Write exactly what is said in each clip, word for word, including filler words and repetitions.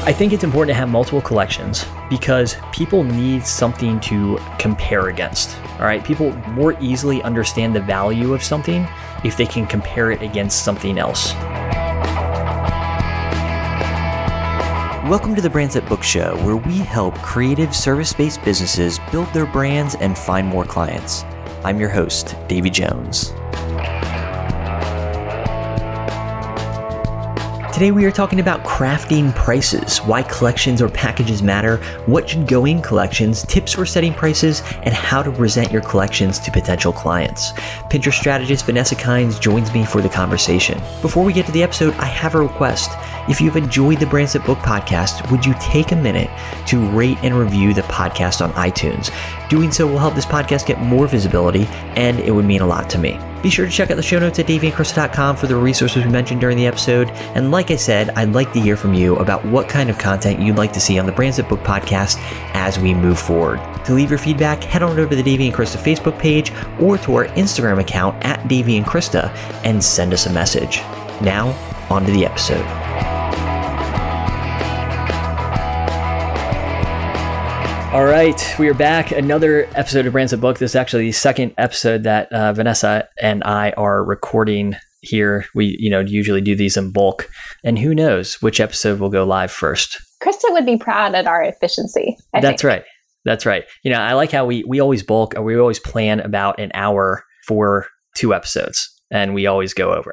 I think it's important to have multiple collections because people need something to compare against. All right. People more easily understand the value of something if they can compare it against something else. Welcome to the Brands That Book Show, where we help creative service-based businesses build their brands and find more clients. I'm your host, Davey Jones. Today we are talking about crafting prices, why collections or packages matter, what should go in collections, tips for setting prices, and how to present your collections to potential clients. Pinterest strategist Vanessa Kynes joins me for the conversation. Before we get to the episode, I have a request. If you've enjoyed the Brands That Book podcast, would you take a minute to rate and review the podcast on iTunes? Doing so will help this podcast get more visibility, and it would mean a lot to me. Be sure to check out the show notes at davey and krista dot com for the resources we mentioned during the episode. And like I said, I'd like to hear from you about what kind of content you'd like to see on the Brands That Book podcast as we move forward. To leave your feedback, head on over to the Davey and Krista Facebook page or to our Instagram account at Davey and Krista and send us a message. Now, on to the episode. All right, we are back. Another episode of Brands That Book. This is actually the second episode that uh, Vanessa and I are recording here. We, you know, usually do these in bulk, and who knows which episode will go live first. Krista would be proud at our efficiency. I That's think. right. That's right. You know, I like how we we always bulk. We always plan about an hour for two episodes, and we always go over.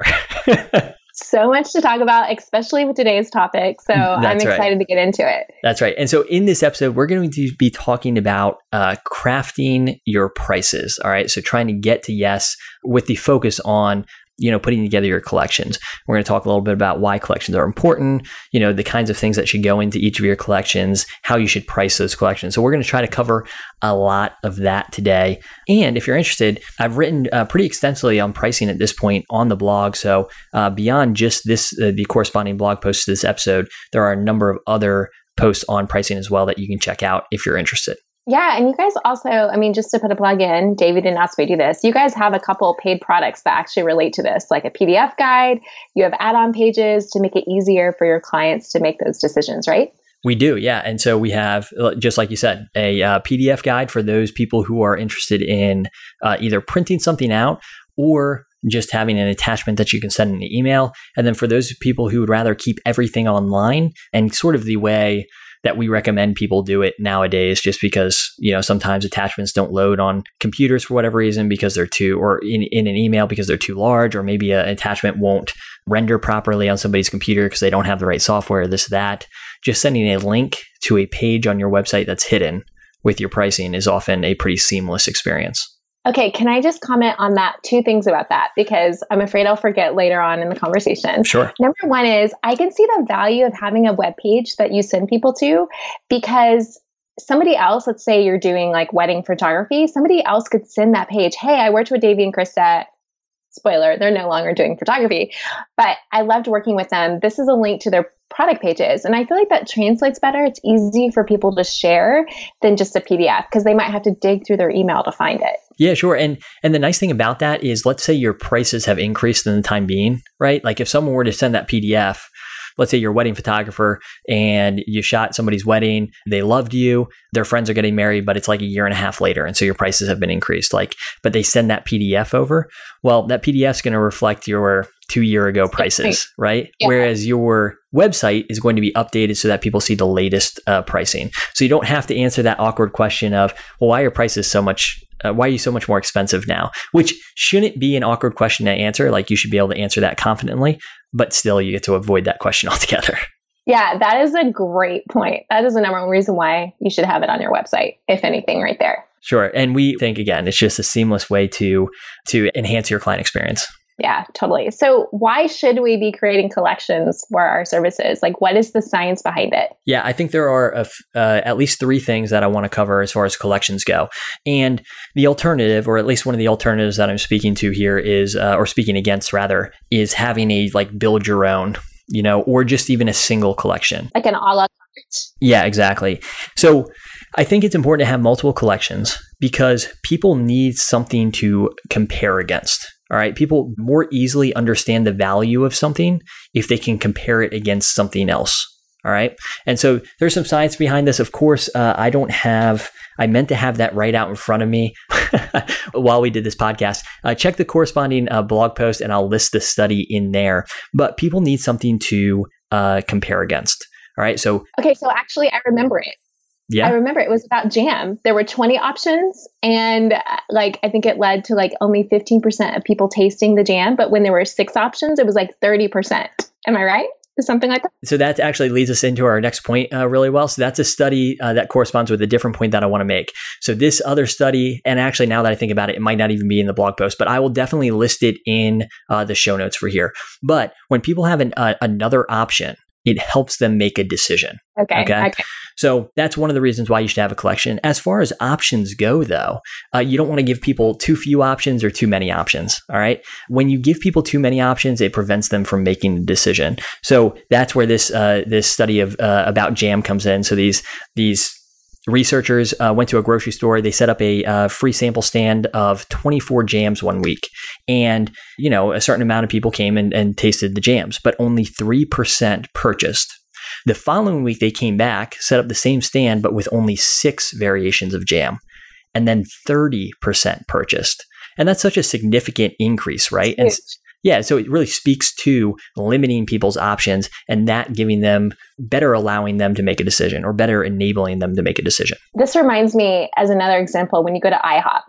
So much to talk about, especially with today's topic. So That's I'm excited right. to get into it. That's right. And so in this episode, we're going to be talking about uh, crafting your prices. All right. So trying to get to yes with the focus on, you know, putting together your collections. We're going to talk a little bit about why collections are important, you know, the kinds of things that should go into each of your collections, how you should price those collections. So we're going to try to cover a lot of that today. And if you're interested, I've written uh, pretty extensively on pricing at this point on the blog. So uh, beyond just this, uh, the corresponding blog post to this episode, there are a number of other posts on pricing as well that you can check out if you're interested. Yeah. And you guys also, I mean, just to put a plug in, David didn't ask me to do this. You guys have a couple paid products that actually relate to this, like a P D F guide. You have add-on pages to make it easier for your clients to make those decisions, right? We do, yeah. And so we have, just like you said, a uh, P D F guide for those people who are interested in uh, either printing something out or just having an attachment that you can send in an email. And then for those people who would rather keep everything online, and sort of the way that we recommend people do it nowadays, just because, you know, sometimes attachments don't load on computers for whatever reason because they're too, or in, in an email because they're too large, or maybe an attachment won't render properly on somebody's computer because they don't have the right software, this, that. Just sending a link to a page on your website that's hidden with your pricing is often a pretty seamless experience. Okay, can I just comment on that? Two things about that, because I'm afraid I'll forget later on in the conversation. Sure. Number one is I can see the value of having a web page that you send people to, because somebody else, let's say you're doing like wedding photography, somebody else could send that page. Hey, I worked with Davey and Krista. Spoiler, they're no longer doing photography, but I loved working with them. This is a link to their product pages. And I feel like that translates better. It's easy for people to share than just a P D F, because they might have to dig through their email to find it. Yeah, sure. And and the nice thing about that is, let's say your prices have increased in the time being, right? Like if someone were to send that P D F, let's say you're a wedding photographer and you shot somebody's wedding, they loved you, their friends are getting married, but it's like a year and a half later. And so your prices have been increased, like, but they send that P D F over. Well, that P D F is going to reflect your two year ago prices, right? Yeah. Whereas your website is going to be updated so that people see the latest uh, pricing. So you don't have to answer that awkward question of, well, why are your prices so much, uh, why are you so much more expensive now? Which shouldn't be an awkward question to answer. Like, you should be able to answer that confidently, but still you get to avoid that question altogether. Yeah, that is a great point. That is the number one reason why you should have it on your website, if anything, right there. Sure. And we think, again, it's just a seamless way to to enhance your client experience. Yeah, totally. So why should we be creating collections for our services? Like, what is the science behind it? Yeah, I think there are a f- uh, at least three things that I want to cover as far as collections go. And the alternative, or at least one of the alternatives that I'm speaking to here is, uh, or speaking against rather, is having a like build your own, you know, or just even a single collection. Like an a la carte. Yeah, exactly. So I think it's important to have multiple collections because people need something to compare against. All right. People more easily understand the value of something if they can compare it against something else. All right. And so there's some science behind this. Of course, uh, I don't have, I meant to have that right out in front of me while we did this podcast. Uh, check the corresponding uh, blog post and I'll list the study in there. But people need something to uh, compare against. All right. So, okay. So actually, I remember it. Yeah. I remember it was about jam. There were twenty options and uh, like, I think it led to like only fifteen percent of people tasting the jam. But when there were six options, it was like thirty percent. Am I right? Something like that. So that actually leads us into our next point uh, really well. So that's a study uh, that corresponds with a different point that I want to make. So this other study, and actually now that I think about it, it might not even be in the blog post, but I will definitely list it in uh, the show notes for here. But when people have an, uh, another option, it helps them make a decision. Okay. Okay. okay. So that's one of the reasons why you should have a collection. As far as options go, though, uh, you don't want to give people too few options or too many options. All right. When you give people too many options, it prevents them from making a decision. So that's where this uh, this study of uh, about jam comes in. So these these researchers uh, went to a grocery store. They set up a uh, free sample stand of twenty-four jams one week. And, you know, a certain amount of people came and, and tasted the jams, but only three percent purchased. The following week, they came back, set up the same stand, but with only six variations of jam. And then thirty percent purchased. And that's such a significant increase, right? And yeah, so it really speaks to limiting people's options and that giving them better allowing them to make a decision or better enabling them to make a decision. This reminds me as another example, when you go to IHOP,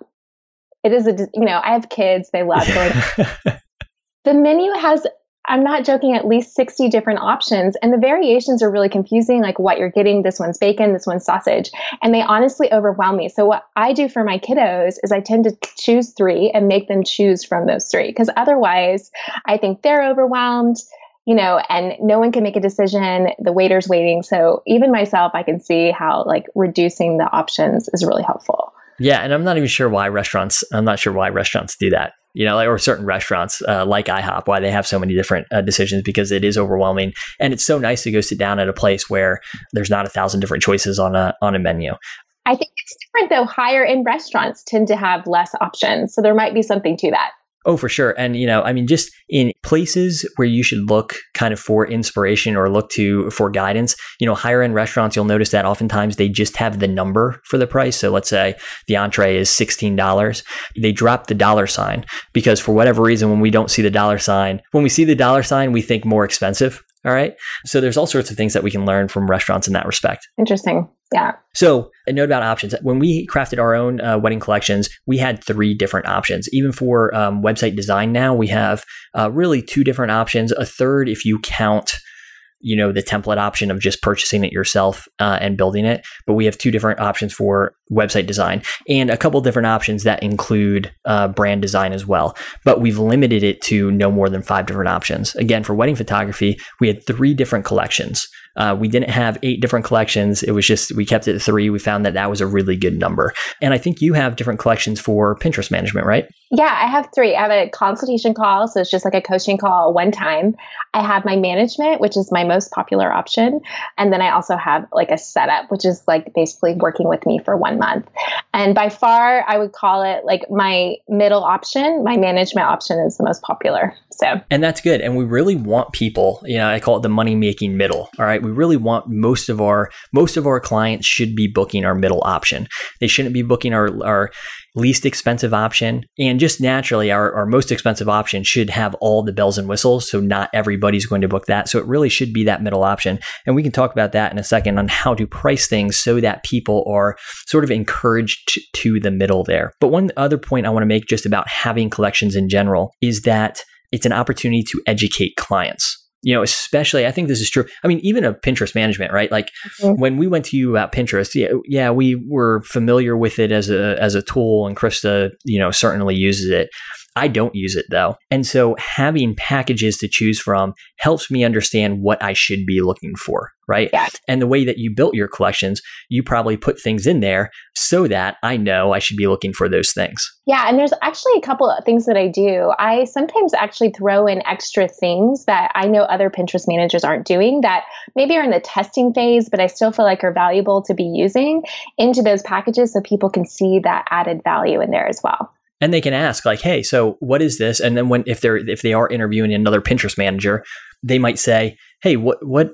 it is a, you know, I have kids, they love going. The menu has, I'm not joking, at least sixty different options. And the variations are really confusing, like what you're getting. This one's bacon, this one's sausage. And they honestly overwhelm me. So what I do for my kiddos is I tend to choose three and make them choose from those three. Because otherwise, I think they're overwhelmed, you know, and no one can make a decision. The waiter's waiting. So even myself, I can see how like reducing the options is really helpful. Yeah. And I'm not even sure why restaurants, I'm not sure why restaurants do that. You know, like, or certain restaurants uh, like IHOP, why they have so many different uh, decisions, because it is overwhelming. And it's so nice to go sit down at a place where there's not a thousand different choices on a on a menu. I think it's different though. Higher end restaurants tend to have less options. So there might be something to that. Oh, for sure. And, you know, I mean, just in places where you should look kind of for inspiration or look to for guidance, you know, higher end restaurants, you'll notice that oftentimes they just have the number for the price. So let's say the entree is sixteen dollars. They drop the dollar sign because for whatever reason, when we don't see the dollar sign, when we see the dollar sign, we think more expensive. All right. So there's all sorts of things that we can learn from restaurants in that respect. Interesting. Yeah. So a note about options. When we crafted our own uh, wedding collections, we had three different options. Even for um, website design now, we have uh, really two different options. A third if you count, you know, the template option of just purchasing it yourself uh, and building it. But we have two different options for website design and a couple different options that include uh, brand design as well. But we've limited it to no more than five different options. Again, for wedding photography, we had three different collections. Uh, we didn't have eight different collections. It was just, we kept it at three. We found that that was a really good number. And I think you have different collections for Pinterest management, right? Yeah, I have three. I have a consultation call. So it's just like a coaching call one time. I have my management, which is my most popular option. And then I also have like a setup, which is like basically working with me for one month. And by far, I would call it like my middle option. My management option is the most popular. So, and that's good. And we really want people, you know, I call it the money making middle. All right. We really want most of our, most of our clients should be booking our middle option. They shouldn't be booking our, our least expensive option. And just naturally, our, our most expensive option should have all the bells and whistles. So not everybody's going to book that. So it really should be that middle option. And we can talk about that in a second on how to price things so that people are sort of encouraged to, to the middle there. But one other point I want to make just about having collections in general is that it's an opportunity to educate clients. You know, especially, I think this is true. I mean, even of Pinterest management, right? Like mm-hmm. when we went to you about Pinterest, yeah, yeah, we were familiar with it as a as a tool, and Krista, you know, certainly uses it. I don't use it though. And so having packages to choose from helps me understand what I should be looking for, right? Yeah. And the way that you built your collections, you probably put things in there so that I know I should be looking for those things. Yeah. And there's actually a couple of things that I do. I sometimes actually throw in extra things that I know other Pinterest managers aren't doing that maybe are in the testing phase, but I still feel like are valuable to be using into those packages so people can see that added value in there as well. And they can ask like, hey, so what is this? And then when if they're if they are interviewing another Pinterest manager, they might say, hey, what what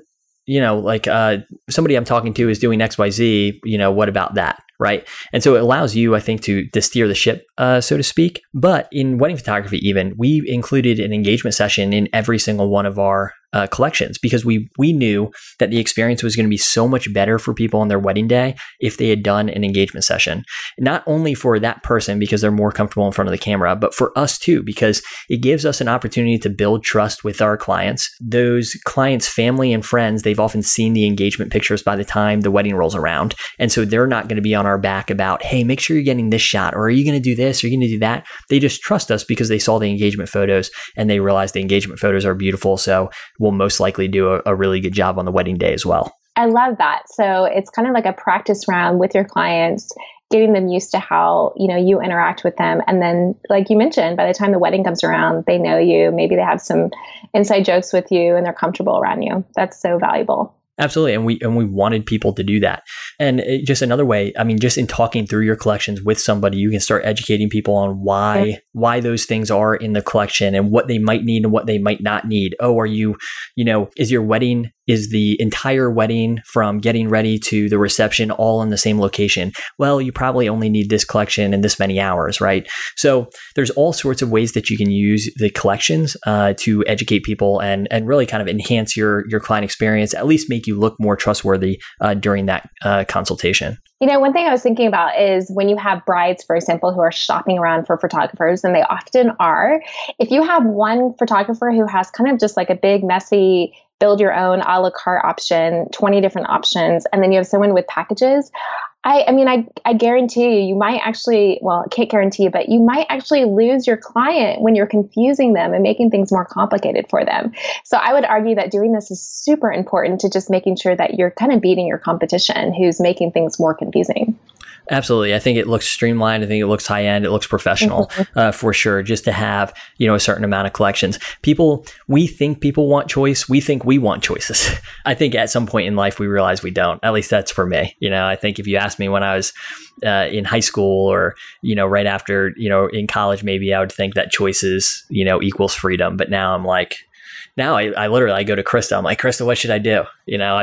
you know, like uh, somebody I'm talking to is doing X Y Z, you know, what about that? Right. And so it allows you, I think, to, to steer the ship, uh, so to speak. But in wedding photography, even, we included an engagement session in every single one of our uh, collections because we we knew that the experience was going to be so much better for people on their wedding day if they had done an engagement session. Not only for that person because they're more comfortable in front of the camera, but for us too, because it gives us an opportunity to build trust with our clients. Those clients' family and friends, they've often seen the engagement pictures by the time the wedding rolls around. And so they're not going to be on our back about, hey, make sure you're getting this shot, or are you going to do this? Are you going to do that? They just trust us because they saw the engagement photos and they realize the engagement photos are beautiful. So we'll most likely do a, a really good job on the wedding day as well. I love that. So it's kind of like a practice round with your clients, getting them used to how, you know, you interact with them. And then, like you mentioned, by the time the wedding comes around, they know you, maybe they have some inside jokes with you and they're comfortable around you. That's so valuable. Absolutely. And we and we wanted people to do that. And it, just another way, I mean, just in talking through your collections with somebody, you can start educating people on why yeah. why those things are in the collection and what they might need and what they might not need. Oh, are you, you know, is your wedding, is the entire wedding from getting ready to the reception all in the same location? Well, you probably only need this collection in this many hours, right? So there's all sorts of ways that you can use the collections uh, to educate people and and really kind of enhance your your client experience, at least make you look more trustworthy uh, during that uh, consultation. You know, one thing I was thinking about is when you have brides, for example, who are shopping around for photographers, and they often are, if you have one photographer who has kind of just like a big, messy, build your own a la carte option, twenty different options, and then you have someone with packages, I, I mean, I, I guarantee you, you might actually, well, I can't guarantee you, but you might actually lose your client when you're confusing them and making things more complicated for them. So I would argue that doing this is super important to just making sure that you're kind of beating your competition who's making things more confusing. Absolutely. I think it looks streamlined. I think it looks high end. It looks professional uh, for sure, just to have, you know, a certain amount of collections. People, we think people want choice. We think we want choices. I think at some point in life, we realize we don't. At least that's for me. You know, I think if you asked me when I was uh, in high school or, you know, right after, you know, in college, maybe I would think that choices, you know, equals freedom. But now I'm like, now I, I literally, I go to Krista. I'm like, Krista, what should I do? You know,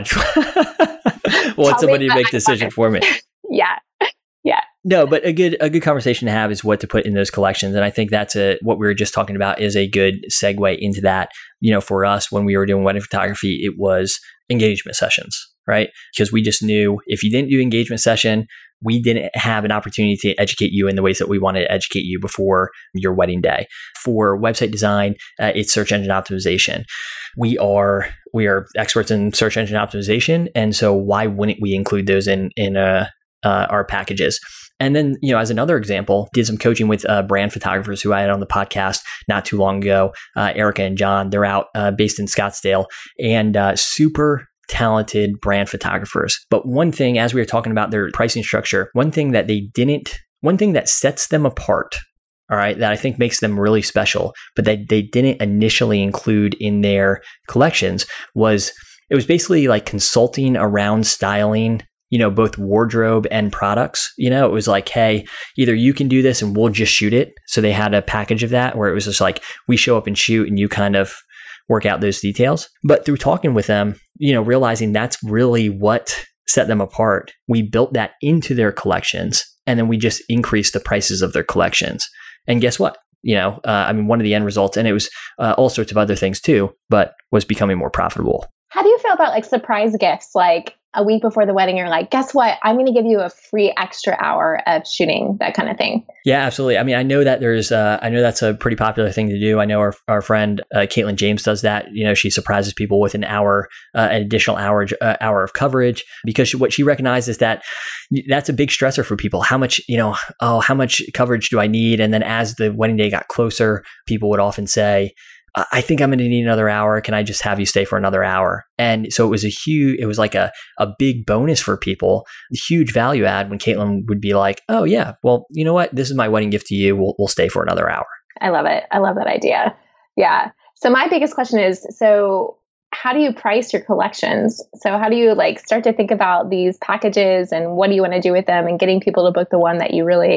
I want somebody to make a decision for me. Yeah. Yeah. No, but a good a good conversation to have is what to put in those collections. And I think that's a what we were just talking about is a good segue into that. You know, for us, when we were doing wedding photography, it was engagement sessions, right? Because we just knew if you didn't do engagement session, we didn't have an opportunity to educate you in the ways that we wanted to educate you before your wedding day. For website design, uh, it's search engine optimization. We are we are experts in search engine optimization, and so why wouldn't we include those in in a Uh, our packages? And then, you know, as another example, did some coaching with uh, brand photographers who I had on the podcast not too long ago, uh, Erica and John. They're out uh, based in Scottsdale and uh, super talented brand photographers. But one thing, as we were talking about their pricing structure, one thing that they didn't, one thing that sets them apart, all right, that I think makes them really special, but that they didn't initially include in their collections was, it was basically like consulting around styling, you know, both wardrobe and products. You know, it was like, hey, either you can do this and we'll just shoot it. So they had a package of that where it was just like, we show up and shoot and you kind of work out those details. But through talking with them, you know, realizing that's really what set them apart, we built that into their collections and then we just increased the prices of their collections. And guess what? You know, uh, I mean, one of the end results, and it was uh, all sorts of other things too, but was becoming more profitable. How do you feel about like surprise gifts? Like a week before the wedding, you're like, guess what? I'm going to give you a free extra hour of shooting, that kind of thing. Yeah, absolutely. I mean, I know that there's, uh, I know that's a pretty popular thing to do. I know our our friend uh, Caitlin James does that. You know, she surprises people with an hour, uh, an additional hour, uh, hour of coverage, because she, what she recognizes that that's a big stressor for people. How much, you know, oh, how much coverage do I need? And then as the wedding day got closer, people would often say, I think I'm going to need another hour. Can I just have you stay for another hour? And so it was a huge, it was like a, a big bonus for people, a huge value add when Caitlin would be like, oh yeah, well, you know what? This is my wedding gift to you. We'll, we'll stay for another hour. I love it. I love that idea. Yeah. So my biggest question is, so how do you price your collections? So how do you like start to think about these packages and what do you want to do with them and getting people to book the one that you really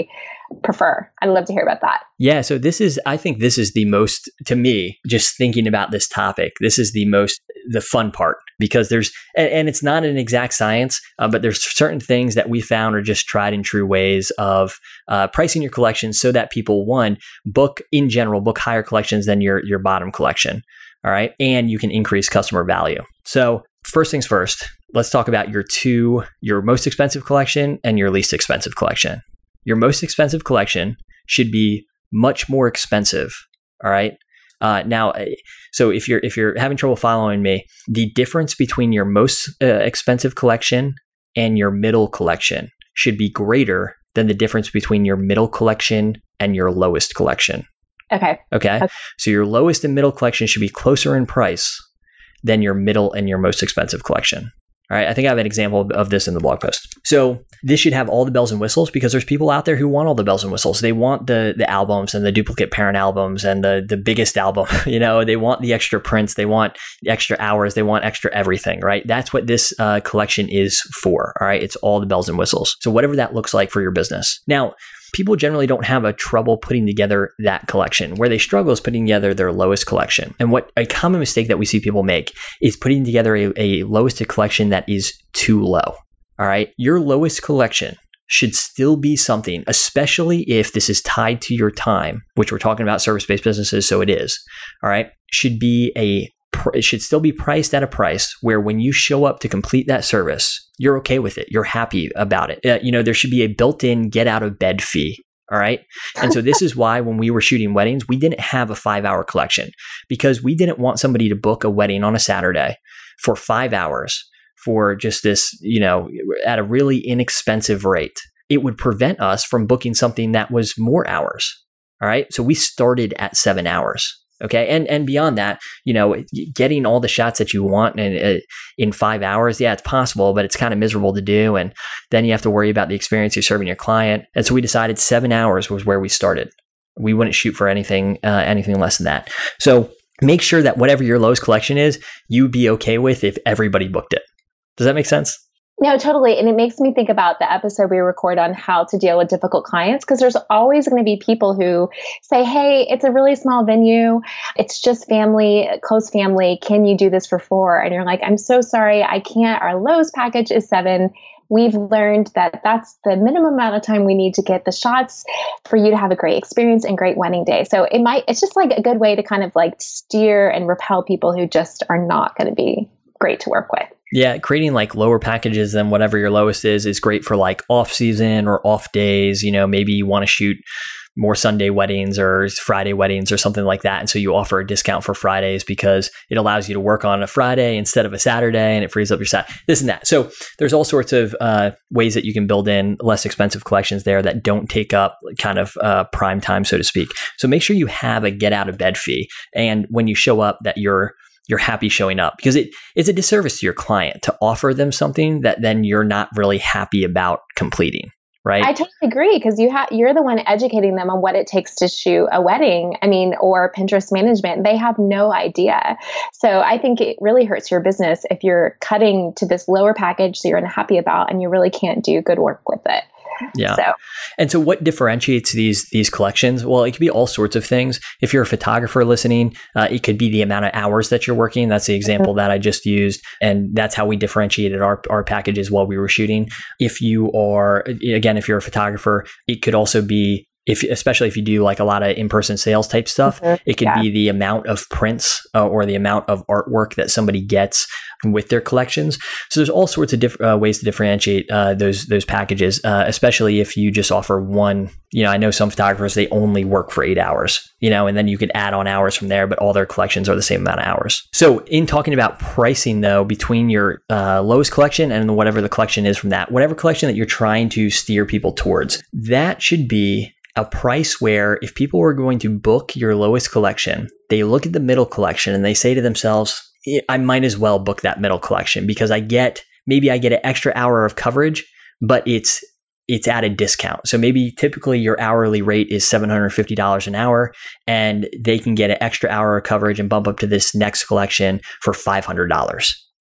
prefer? I'd love to hear about that. Yeah. So this is, I think this is the most, to me, just thinking about this topic, this is the most, the fun part, because there's, and, and it's not an exact science, uh, but there's certain things that we found are just tried and true ways of uh, pricing your collections so that people, one, book in general, book higher collections than your, your bottom collection. All right. And you can increase customer value. So first things first, let's talk about your two, your most expensive collection and your least expensive collection. Your most expensive collection should be much more expensive. All right. Uh, now, so if you're if you're having trouble following me, the difference between your most uh, expensive collection and your middle collection should be greater than the difference between your middle collection and your lowest collection. Okay. Okay. Okay. So your lowest and middle collection should be closer in price than your middle and your most expensive collection. All right. I think I have an example of this in the blog post. So this should have all the bells and whistles, because there's people out there who want all the bells and whistles. They want the the albums and the duplicate parent albums and the the biggest album. You know, they want the extra prints. They want the extra hours. They want extra everything, right? That's what this uh, collection is for. All right. It's all the bells and whistles. So whatever that looks like for your business. Now, people generally don't have a trouble putting together that collection. Where they struggle is putting together their lowest collection. And what a common mistake that we see people make is putting together a, a lowest collection that is too low. All right. Your lowest collection should still be something, especially if this is tied to your time, which we're talking about service-based businesses. So it is. All right. Should be a it should still be priced at a price where when you show up to complete that service, you're okay with it. You're happy about it. Uh, you know, there should be a built-in get out of bed fee. All right. And so this is why when we were shooting weddings, we didn't have a five hour collection, because we didn't want somebody to book a wedding on a Saturday for five hours for just this, you know, at a really inexpensive rate. It would prevent us from booking something that was more hours. All right. So we started at seven hours. Okay. And and beyond that, you know, getting all the shots that you want in, uh, in five hours, yeah, it's possible, but it's kind of miserable to do. And then you have to worry about the experience you're serving your client. And so we decided seven hours was where we started. We wouldn't shoot for anything, uh, anything less than that. So make sure that whatever your lowest collection is, you'd be okay with if everybody booked it. Does that make sense? No, totally. And it makes me think about the episode we record on how to deal with difficult clients, because there's always going to be people who say, hey, it's a really small venue. It's just family, close family. Can you do this for four? And you're like, I'm so sorry, I can't. Our lowest package is seven. We've learned that that's the minimum amount of time we need to get the shots for you to have a great experience and great wedding day. So it might, it's just like a good way to kind of like steer and repel people who just are not going to be great to work with. Yeah, creating like lower packages than whatever your lowest is is great for like off season or off days. You know, maybe you want to shoot more Sunday weddings or Friday weddings or something like that. And so you offer a discount for Fridays because it allows you to work on a Friday instead of a Saturday, and it frees up your Saturday, this and that. So there's all sorts of uh, ways that you can build in less expensive collections there that don't take up kind of uh, prime time, so to speak. So make sure you have a get out of bed fee. And when you show up, that you're you're happy showing up, because it it's a disservice to your client to offer them something that then you're not really happy about completing, right? I totally agree, because you have you're the one educating them on what it takes to shoot a wedding. I mean, or Pinterest management. They have no idea. So I think it really hurts your business if you're cutting to this lower package that you're unhappy about and you really can't do good work with it. Yeah. So. And so what differentiates these these collections? Well, it could be all sorts of things. If you're a photographer listening, uh, it could be the amount of hours that you're working. That's the example mm-hmm. that I just used. And that's how we differentiated our, our packages while we were shooting. If you are, again, if you're a photographer, it could also be, if especially if you do like a lot of in-person sales type stuff, mm-hmm. it could yeah. be the amount of prints uh, or the amount of artwork that somebody gets with their collections. So there's all sorts of diff- uh, ways to differentiate uh, those those packages, uh, especially if you just offer one. You know, I know some photographers, they only work for eight hours, you know, and then you could add on hours from there, but all their collections are the same amount of hours. So in talking about pricing though, between your uh, lowest collection and whatever the collection is from that, whatever collection that you're trying to steer people towards, that should be a price where if people were going to book your lowest collection, they look at the middle collection and they say to themselves, I might as well book that middle collection because I get, maybe I get an extra hour of coverage, but it's it's at a discount. So maybe typically your hourly rate is seven hundred fifty dollars an hour, and they can get an extra hour of coverage and bump up to this next collection for five hundred dollars.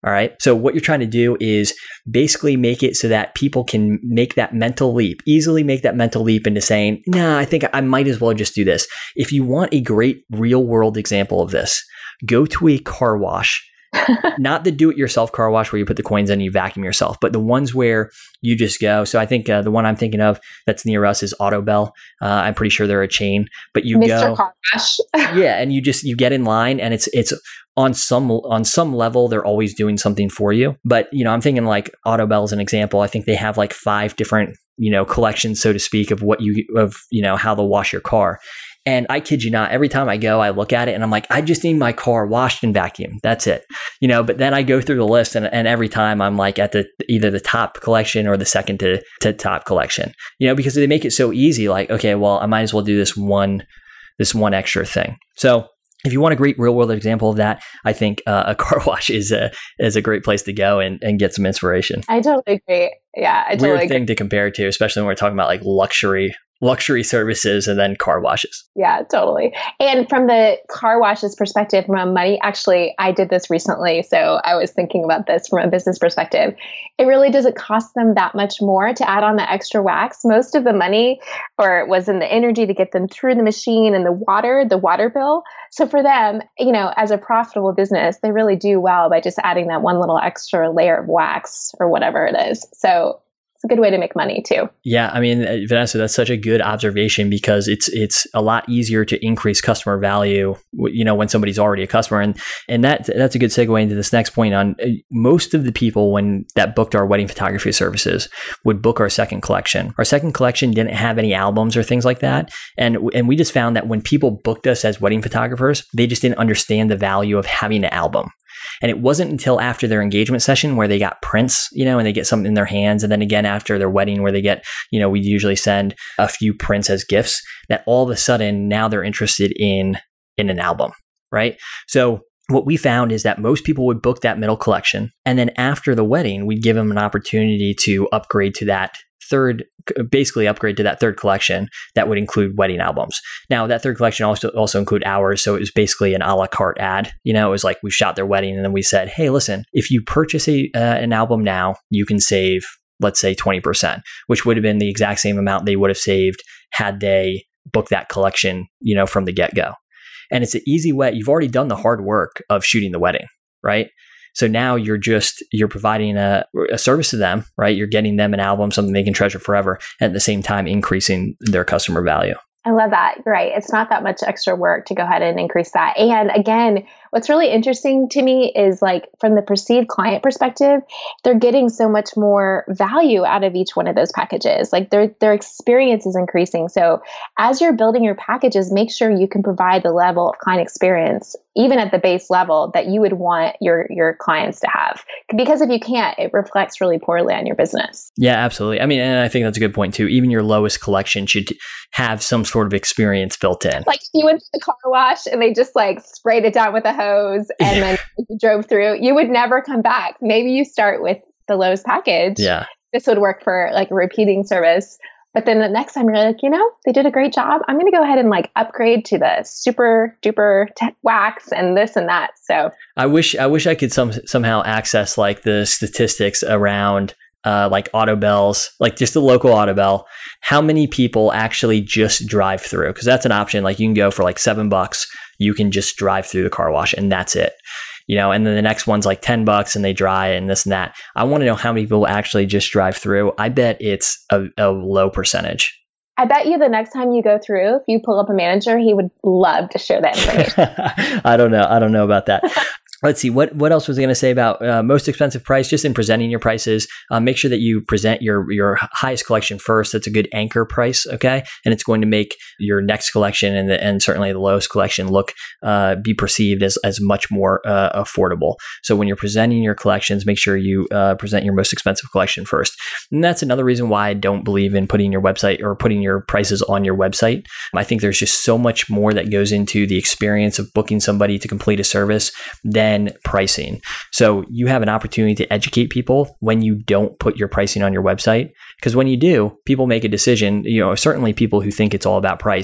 All right. So what you're trying to do is basically make it so that people can make that mental leap, easily make that mental leap into saying, nah, I think I might as well just do this. If you want a great real world example of this, go to a car wash. Not the do-it-yourself car wash where you put the coins in and you vacuum yourself, but the ones where you just go. So I think uh, the one I'm thinking of that's near us is Autobell. Uh, I'm pretty sure they're a chain, but you Mister go, Car Wash. yeah, and you just you get in line, and it's it's on some on some level they're always doing something for you. But you know, I'm thinking like Autobell as an example. I think they have like five different you know collections, so to speak, of what you of you know how they'll wash your car. And I kid you not, every time I go, I look at it and I'm like, I just need my car washed and vacuumed. That's it. You know, but then I go through the list and, and every time I'm like at the either the top collection or the second to, to top collection, you know, because they make it so easy. Like, okay, well, I might as well do this one, this one extra thing. So if you want a great real world example of that, I think uh, a car wash is a is a great place to go and, and get some inspiration. I totally agree. Yeah, I totally Weird agree. thing to compare to, especially when we're talking about like luxury luxury services and then car washes. Yeah, totally. And from the car washes perspective, from a money, actually, I did this recently. So I was thinking about this from a business perspective. It really doesn't cost them that much more to add on the extra wax. Most of the money or was in the energy to get them through the machine and the water, the water bill. So for them, you know, as a profitable business, they really do well by just adding that one little extra layer of wax or whatever it is. So a good way to make money too. Yeah, I mean, Vanessa, that's such a good observation because it's it's a lot easier to increase customer value, you know, when somebody's already a customer, and and that that's a good segue into this next point. On most of the people when that booked our wedding photography services would book our second collection. Our second collection didn't have any albums or things like that, and and we just found that when people booked us as wedding photographers, they just didn't understand the value of having an album. And it wasn't until after their engagement session where they got prints, you know, and they get something in their hands. And then again, after their wedding where they get, you know, we usually send a few prints as gifts, that all of a sudden now they're interested in, in an album, right? So what we found is that most people would book that middle collection. And then after the wedding, we'd give them an opportunity to upgrade to that third, basically upgrade to that third collection that would include wedding albums. Now, that third collection also also include ours. So it was basically an a la carte ad. You know, it was like we shot their wedding and then we said, hey, listen, if you purchase a uh, an album now, you can save, let's say twenty percent, which would have been the exact same amount they would have saved had they booked that collection, you know, from the get-go. And it's an easy way. You've already done the hard work of shooting the wedding, right? So now you're just, you're providing a, a service to them, right? You're getting them an album, something they can treasure forever, and at the same time increasing their customer value. I love that. You're right. It's not that much extra work to go ahead and increase that. And again, what's really interesting to me is like from the perceived client perspective, they're getting so much more value out of each one of those packages. Like their their experience is increasing. So as you're building your packages, make sure you can provide the level of client experience, even at the base level, that you would want your your clients to have. Because if you can't, it reflects really poorly on your business. Yeah, absolutely. I mean, and I think that's a good point too. Even your lowest collection should have some sort of experience built in. Like if you went to the car wash and they just like sprayed it down with a hose and then you drove through, you would never come back. Maybe you start with the lowest package. Yeah. This would work for like a repeating service. But then the next time you're like, you know, they did a great job. I'm going to go ahead and like upgrade to the super duper t- wax and this and that. So I wish I wish I could some somehow access like the statistics around uh, like Autobells, like just the local Autobell. How many people actually just drive through? Because that's an option. Like you can go for like seven bucks. You can just drive through the car wash and that's it. You know, and then the next one's like ten bucks and they dry and this and that. I want to know how many people actually just drive through. I bet it's a, a low percentage. I bet you the next time you go through, if you pull up a manager, he would love to share that information. I don't know. I don't know about that. Let's see. What what else was I going to say about uh, most expensive price? Just in presenting your prices, uh, make sure that you present your your highest collection first. That's a good anchor price, okay? And it's going to make your next collection and the, and certainly the lowest collection look uh, be perceived as as much more uh, affordable. So when you're presenting your collections, make sure you uh, present your most expensive collection first. And that's another reason why I don't believe in putting your website or putting your prices on your website. I think there's just so much more that goes into the experience of booking somebody to complete a service than pricing. So you have an opportunity to educate people when you don't put your pricing on your website. Because when you do, people make a decision, you know, certainly people who think it's all about price.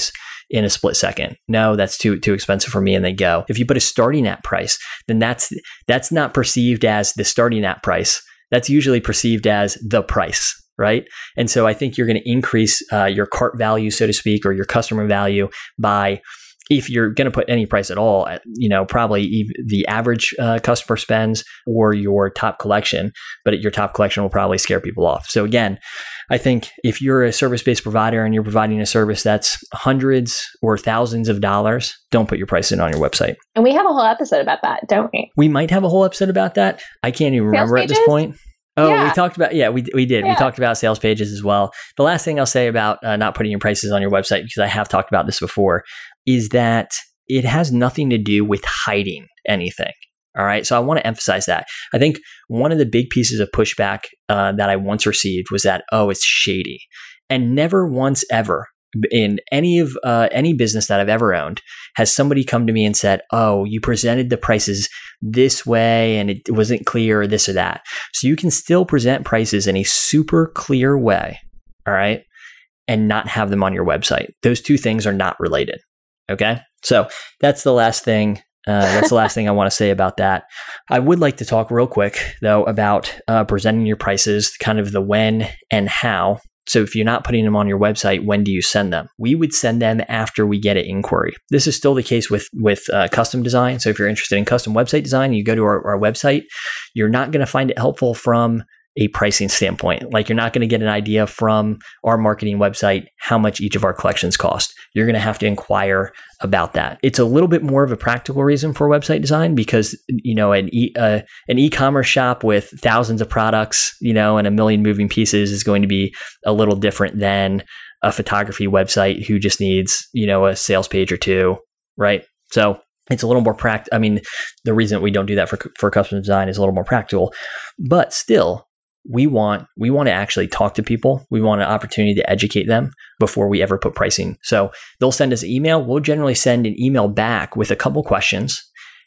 in a split second. No, that's too too expensive for me, and they go. If you put a starting at price, then that's that's not perceived as the starting at price. That's usually perceived as the price, right? And so I think you're going to increase uh, your cart value, so to speak, or your customer value by, if you're going to put any price at all, you know, probably the average uh, customer spends or your top collection, but your top collection will probably scare people off. So again, I think if you're a service-based provider and you're providing a service that's hundreds or thousands of dollars, don't put your price in on your website. And we have a whole episode about that, don't we? We might have a whole episode about that. I can't even remember at this point. Oh, yeah. we talked about, yeah, we we did. Yeah. We talked about sales pages as well. The last thing I'll say about uh, not putting your prices on your website, because I have talked about this before, is that it has nothing to do with hiding anything. All right. So I want to emphasize that. I think one of the big pieces of pushback uh, that I once received was that, oh, it's shady. And never once ever in any of uh, any business that I've ever owned has somebody come to me and said, oh, you presented the prices this way and it wasn't clear or this or that. So you can still present prices in a super clear way. All right. And not have them on your website. Those two things are not related. Okay. So that's the last thing. Uh, that's the last thing I want to say about that. I would like to talk real quick, though, about uh, presenting your prices, kind of the when and how. So if you're not putting them on your website, when do you send them? We would send them after we get an inquiry. This is still the case with, with uh, custom design. So if you're interested in custom website design, you go to our, our website, you're not going to find it helpful from a pricing standpoint. Like, you're not going to get an idea from our marketing website how much each of our collections cost. You're going to have to inquire about that. It's a little bit more of a practical reason for website design because, you know, an e uh, an e-commerce shop with thousands of products, you know, and a million moving pieces is going to be a little different than a photography website who just needs, you know, a sales page or two, right? So it's a little more practical. I mean, the reason that we don't do that for for custom design is a little more practical, but still, we want we want to actually talk to people. We want an opportunity to educate them before we ever put pricing. So they'll send us an email. We'll generally send an email back with a couple questions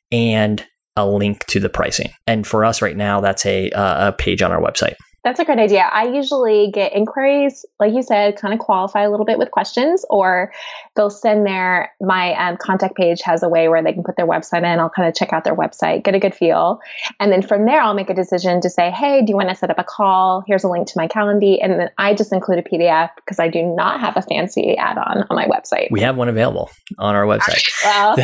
and a link to the pricing. And for us right now, that's a uh, a page on our website. That's a great idea. I usually get inquiries, like you said, kind of qualify a little bit with questions, or they'll send their, my um, contact page has a way where they can put their website in. I'll kind of check out their website, get a good feel. And then from there, I'll make a decision to say, hey, do you want to set up a call? Here's a link to my Calendly. And then I just include a P D F because I do not have a fancy add-on on my website. We have one available on our website. Well,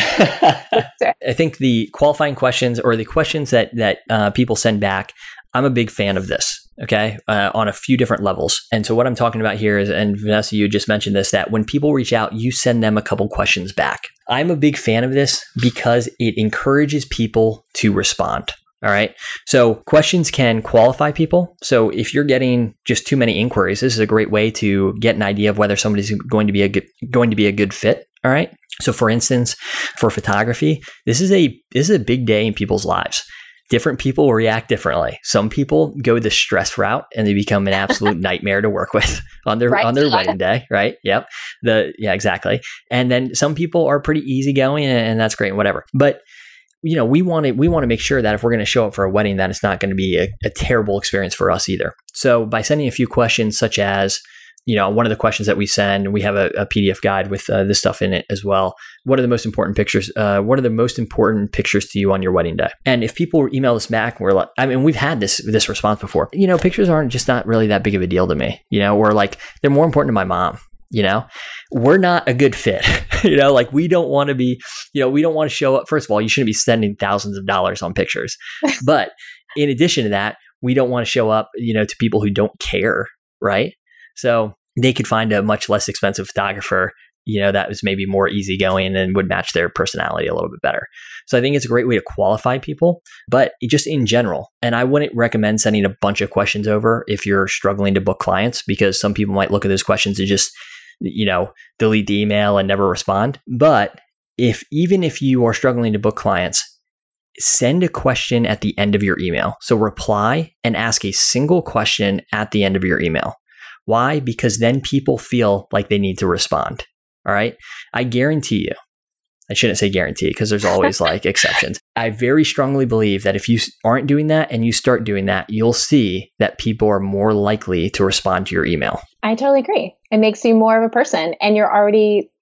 I think the qualifying questions or the questions that, that uh, people send back, I'm a big fan of this, okay, uh, on a few different levels. And so what I'm talking about here is, and Vanessa, you just mentioned this, that when people reach out, you send them a couple questions back. I'm a big fan of this because it encourages people to respond. All right. So questions can qualify people. So if you're getting just too many inquiries, this is a great way to get an idea of whether somebody's going to be a good, going to be a good fit. All right. So for instance, for photography, this is a this is a big day in people's lives. Different people react differently. Some people go the stress route and they become an absolute nightmare to work with on their right. on their wedding day, right? Yep. The yeah, exactly. And then some people are pretty easygoing, and, and that's great and whatever. But you know, we want to we want to make sure that if we're going to show up for a wedding, that it's not going to be a, a terrible experience for us either. So by sending a few questions, such as, you know, one of the questions that we send, we have a, a P D F guide with uh, this stuff in it as well. What are the most important pictures? Uh, what are the most important pictures to you on your wedding day? And if people email us back, we're like, I mean, we've had this this response before. You know, pictures aren't just not really that big of a deal to me. You know, or like they're more important to my mom. You know, we're not a good fit. You know, like we don't want to be. You know, we don't want to show up. First of all, you shouldn't be spending thousands of dollars on pictures. But in addition to that, we don't want to show up, you know, to people who don't care, right? So they could find a much less expensive photographer, you know, that was maybe more easygoing and would match their personality a little bit better. So I think it's a great way to qualify people, but just in general. And I wouldn't recommend sending a bunch of questions over if you're struggling to book clients, because some people might look at those questions and just, you know, delete the email and never respond. But if even if you are struggling to book clients, send a question at the end of your email. So reply and ask a single question at the end of your email. Why? Because then people feel like they need to respond. All right. I guarantee you, I shouldn't say guarantee because there's always like exceptions. I very strongly believe that if you aren't doing that and you start doing that, you'll see that people are more likely to respond to your email. I totally agree. It makes you more of a person, and you're already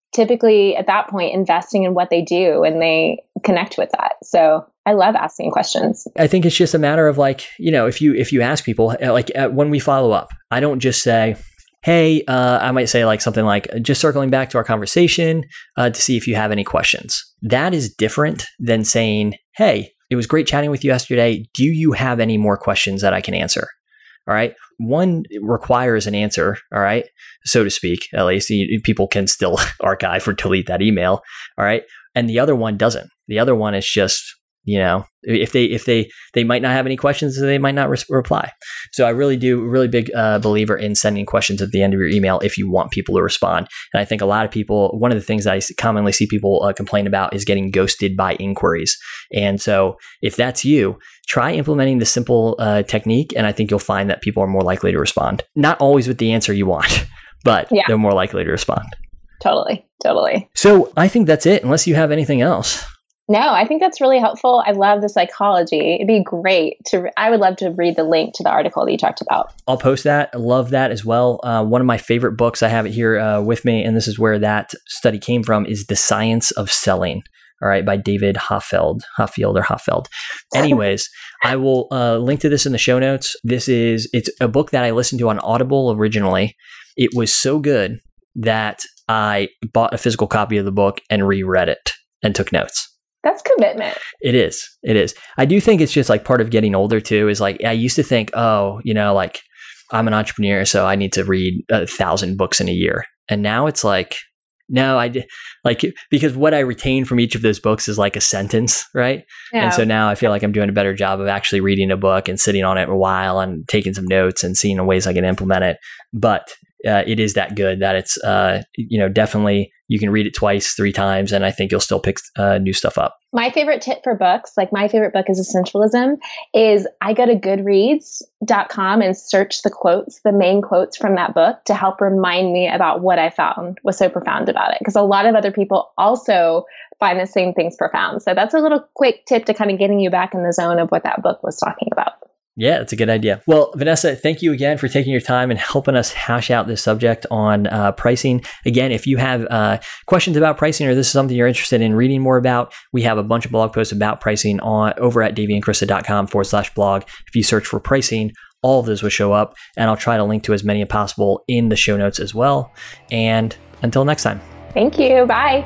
typically at that point investing in what they do and they connect with that. So I love asking questions. I think it's just a matter of like, you know, if you if you ask people, like uh, when we follow up, I don't just say, hey, uh, I might say like something like, just circling back to our conversation uh, to see if you have any questions. That is different than saying, hey, it was great chatting with you yesterday. Do you have any more questions that I can answer? All right. One requires an answer. All right. So to speak, at least you, people can still archive or delete that email. All right. And the other one doesn't. The other one is just, you know, if they, if they, they might not have any questions, they might not re- reply. So I really do, really big uh, believer in sending questions at the end of your email if you want people to respond. And I think a lot of people, one of the things that I commonly see people uh, complain about is getting ghosted by inquiries. And so if that's you, try implementing the simple uh, technique. And I think you'll find that people are more likely to respond. Not always with the answer you want, but yeah. They're more likely to respond. Totally. Totally. So I think that's it, unless you have anything else. No, I think that's really helpful. I love the psychology. It'd be great to, I would love to read the link to the article that you talked about. I'll post that. I love that as well. Uh, one of my favorite books, I have it here uh, with me, and this is where that study came from, is The Science of Selling. All right, by David Hoffeld, Hoffield or Hoffeld. Anyways, I will uh, link to this in the show notes. This is, it's a book that I listened to on Audible originally. It was so good that I bought a physical copy of the book and reread it and took notes. That's commitment. It is. It is. I do think it's just like part of getting older too, is like, I used to think, oh, you know, like I'm an entrepreneur, so I need to read a thousand books in a year. And now it's like, no, I like, because what I retain from each of those books is like a sentence, right? Yeah. And so now I feel like I'm doing a better job of actually reading a book and sitting on it a while and taking some notes and seeing ways I can implement it. But uh, it is that good that it's, uh, you know, definitely you can read it twice, three times, and I think you'll still pick uh, new stuff up. My favorite tip for books, like my favorite book is Essentialism, is I go to goodreads dot com and search the quotes, the main quotes from that book to help remind me about what I found was so profound about it. Because a lot of other people also find the same things profound. So that's a little quick tip to kind of getting you back in the zone of what that book was talking about. Yeah, that's a good idea. Well, Vanessa, thank you again for taking your time and helping us hash out this subject on uh, pricing. Again, if you have uh, questions about pricing or this is something you're interested in reading more about, we have a bunch of blog posts about pricing on over at daveyandkrista.com forward slash blog. If you search for pricing, all of those will show up, and I'll try to link to as many as possible in the show notes as well. And until next time. Thank you. Bye.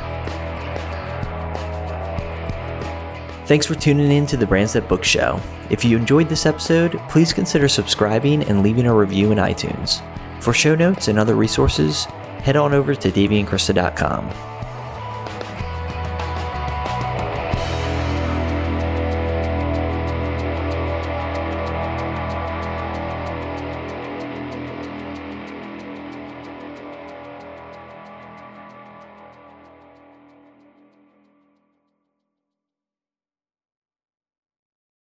Thanks for tuning in to the Brands That Book Show. If you enjoyed this episode, please consider subscribing and leaving a review in iTunes. For show notes and other resources, head on over to davey and krista dot com.